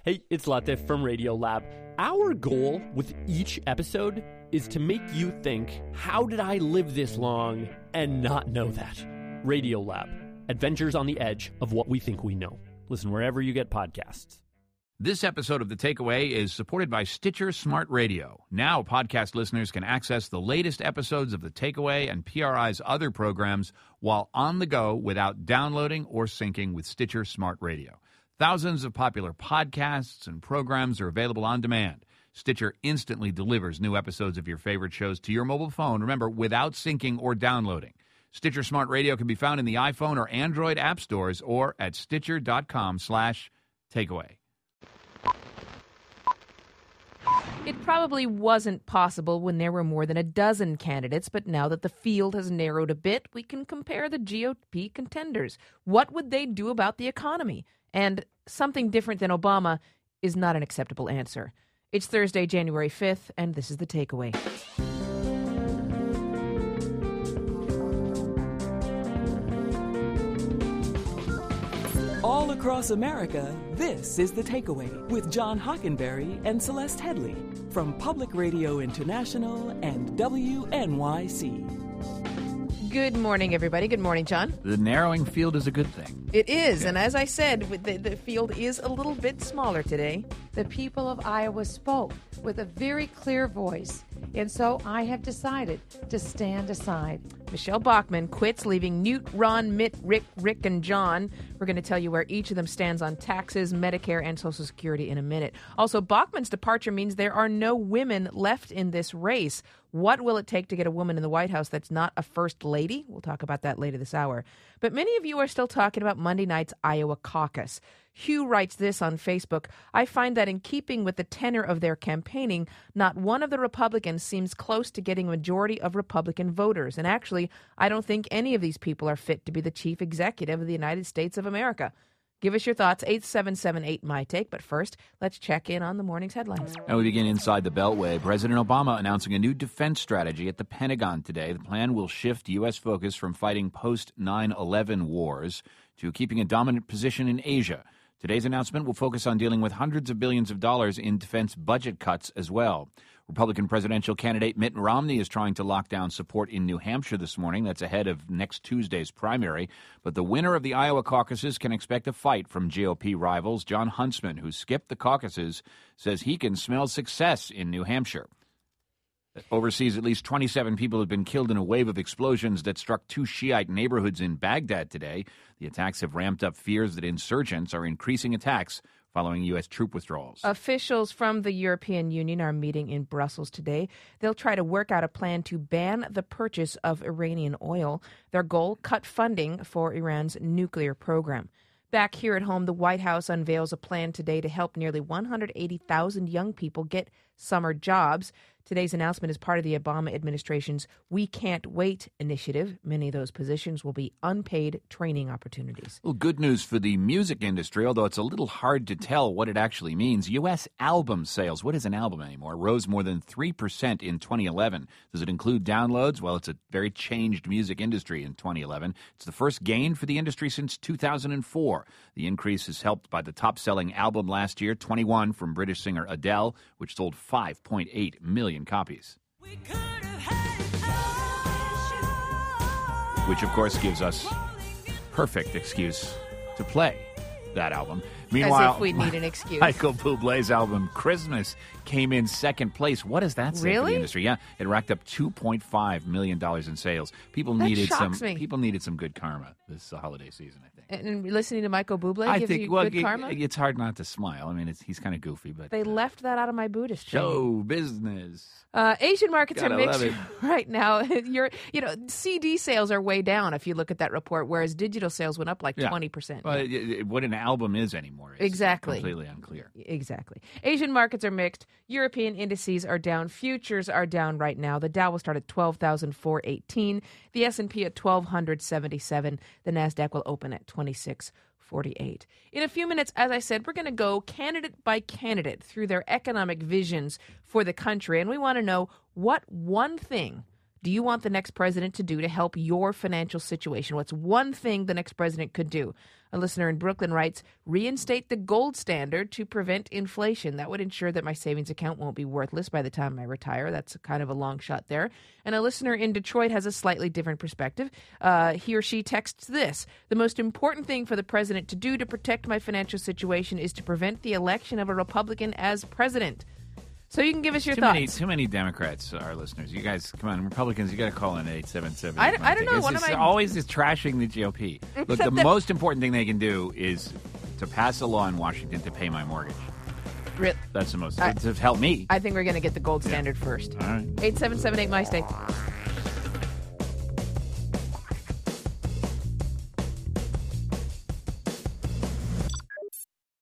Hey, it's Latif from Radiolab. Our goal with each episode is to make you think, how did I live this long and not know that? Radiolab, adventures on the edge of what we think we know. Listen wherever you get podcasts. This episode of The Takeaway is supported by Stitcher Smart Radio. Now podcast listeners can access the latest episodes of The Takeaway and PRI's other programs while on the go without downloading or syncing with Stitcher Smart Radio. Thousands of popular podcasts and programs are available on demand. Stitcher instantly delivers new episodes of your favorite shows to your mobile phone, remember, without syncing or downloading. Stitcher Smart Radio can be found in the iPhone or Android app stores or at Stitcher.com/takeaway. It probably wasn't possible when there were more than a dozen candidates, but now that the field has narrowed a bit, we can compare the GOP contenders. What would they do about the economy? And something different than Obama is not an acceptable answer. It's Thursday, January 5th, and this is The Takeaway. All across America, this is The Takeaway with John Hockenberry and Celeste Headley from Public Radio International and WNYC. Good morning, everybody. Good morning, John. The narrowing field is a good thing. It is, and as I said, the field is a little bit smaller today. The people of Iowa spoke with a very clear voice, and so I have decided to stand aside. Michelle Bachmann quits, leaving Newt, Ron, Mitt, Rick, and John. We're going to tell you where each of them stands on taxes, Medicare, and Social Security in a minute. Also, Bachmann's departure means there are no women left in this race. What will it take to get a woman in the White House that's not a first lady? We'll talk about that later this hour. But many of you are still talking about Monday night's Iowa caucus. Hugh writes this on Facebook: I find that in keeping with the tenor of their campaigning, not one of the Republicans seems close to getting a majority of Republican voters. And actually, I don't think any of these people are fit to be the chief executive of the United States of America. Give us your thoughts, 877-8-MY-TAKE. But first, let's check in on the morning's headlines. And we begin inside the Beltway. President Obama announcing a new defense strategy at the Pentagon today. The plan will shift U.S. focus from fighting post-9/11 wars to keeping a dominant position in Asia. Today's announcement will focus on dealing with hundreds of billions of dollars in defense budget cuts as well. Republican presidential candidate Mitt Romney is trying to lock down support in New Hampshire this morning. That's ahead of next Tuesday's primary. But the winner of the Iowa caucuses can expect a fight from GOP rivals. John Huntsman, who skipped the caucuses, says he can smell success in New Hampshire. Overseas, at least 27 people have been killed in a wave of explosions that struck two Shiite neighborhoods in Baghdad today. The attacks have ramped up fears that insurgents are increasing attacks following U.S. troop withdrawals. Officials from the European Union are meeting in Brussels today. They'll try to work out a plan to ban the purchase of Iranian oil. Their goal, cut funding for Iran's nuclear program. Back here at home, the White House unveils a plan today to help nearly 180,000 young people get summer jobs. Today's announcement is part of the Obama administration's We Can't Wait initiative. Many of those positions will be unpaid training opportunities. Well, good news for the music industry, although it's a little hard to tell what it actually means. U.S. album sales, what is an album anymore, rose more than 3% in 2011. Does it include downloads? Well, it's a very changed music industry in 2011. It's the first gain for the industry since 2004. The increase is helped by the top-selling album last year, 21, from British singer Adele, which sold 5.8 million copies. Which, of course, gives us perfect excuse to play that album. Meanwhile, as if we need an excuse. Michael Bublé's album Christmas came in second place. What does that say for the industry? Yeah, it racked up $2.5 million in sales. People needed some good karma this holiday season, I think. And listening to Michael Bublé gives you good karma? It's hard not to smile. I mean, he's kind of goofy, but they left that out of my Buddhist training. Show business. Asian markets are mixed right now. CD sales are way down if you look at that report, whereas digital sales went up like 20%. Well, what an album is anymore is exactly completely unclear. Exactly. Asian markets are mixed. European indices are down. Futures are down right now. The Dow will start at 12,418. The S&P at 1,277. The Nasdaq will open at 2648. In a few minutes, as I said, we're going to go candidate by candidate through their economic visions for the country, and we want to know what one thing do you want the next president to do to help your financial situation? What's one thing the next president could do? A listener in Brooklyn writes, reinstate the gold standard to prevent inflation. That would ensure that my savings account won't be worthless by the time I retire. That's kind of a long shot there. And a listener in Detroit has a slightly different perspective. He or she texts this: the most important thing for the president to do to protect my financial situation is to prevent the election of a Republican as president. So you can give us your thoughts. Too many Democrats are listeners. You guys, come on, Republicans, you got to call in 877. I don't know. It's always is trashing the GOP. Look, the most important thing they can do is to pass a law in Washington to pay my mortgage. That's the most. To help me. I think we're going to get the gold standard first. All right. 8778 MyState.